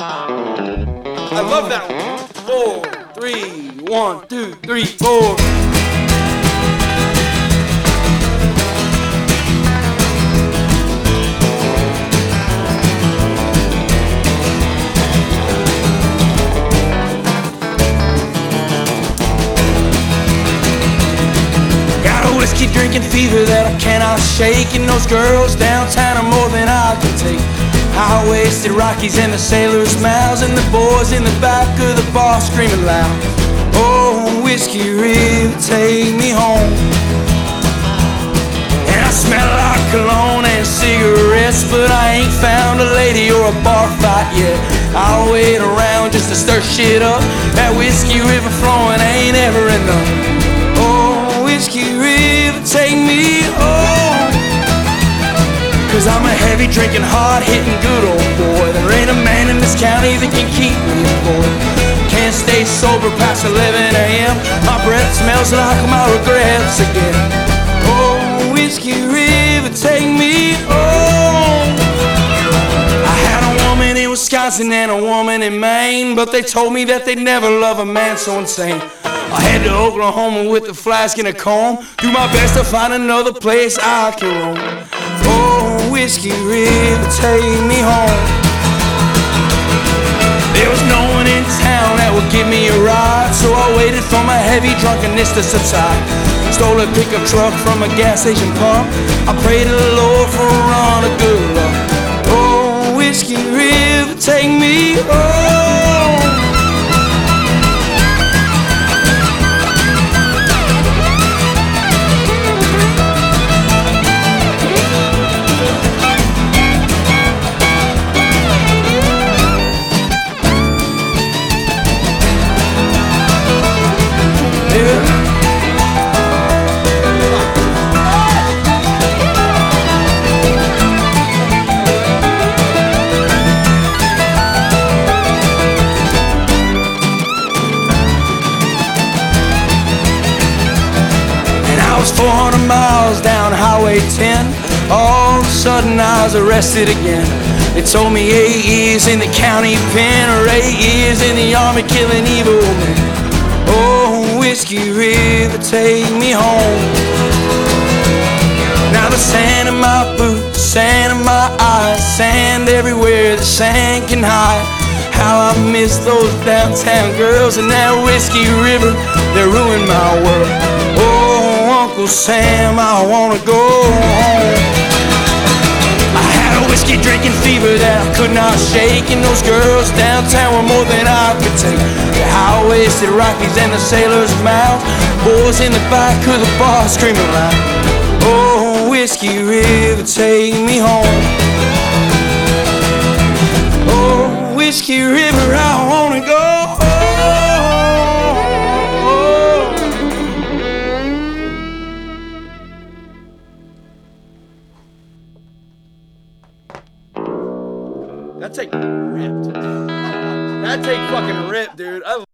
I love that one. 4, 3, 1, 2, 3, 4. Whiskey drinking fever that I cannot shake, and those girls downtown are more than I can take. High-waisted Rockies and the sailors' mouths, and the boys in the back of the bar screaming loud. Oh, Whiskey River, take me home. And I smell like cologne and cigarettes, but I ain't found a lady or a bar fight yet. I'll wait around just to stir shit up. That Whiskey River flowing ain't ever enough. Oh, Whiskey River, take me home. Cause I'm a heavy drinking, hard hitting good old boy. There ain't a man in this county that can keep me employed. Can't stay sober past 11 a.m. My breath smells like my regrets again. Oh, Whiskey River, take me home. I had a woman in Wisconsin and a woman in Maine, but they told me that they'd never love a man so insane. I head to Oklahoma with a flask and a comb, do my best to find another place I can roam. Oh, Whiskey River, take me home. There was no one in town that would give me a ride, so I waited for my heavy drunkenness to subside. Stole a pickup truck from a gas station pump. I prayed to the Lord for a run of good luck. Oh, Whiskey River, take me home. I was 400 miles down Highway 10. All of a sudden I was arrested again. They told me 8 years in the county pen, or 8 years in the army killing evil men. Oh, Whiskey River, take me home. Now the sand in my boots, sand in my eyes, sand everywhere the sand can hide. How I miss those downtown girls and that Whiskey River, they ruined my world. Oh, Uncle Sam, I wanna go home. I had a whiskey drinking fever that I could not shake, and those girls downtown were more than I could take. The high-waisted Rockies and the sailors' mouths, boys in the back of the bar screaming loud. Oh, Whiskey River, take me home. Oh, Whiskey River, I wanna go home. That take ripped. That take fucking ripped, dude.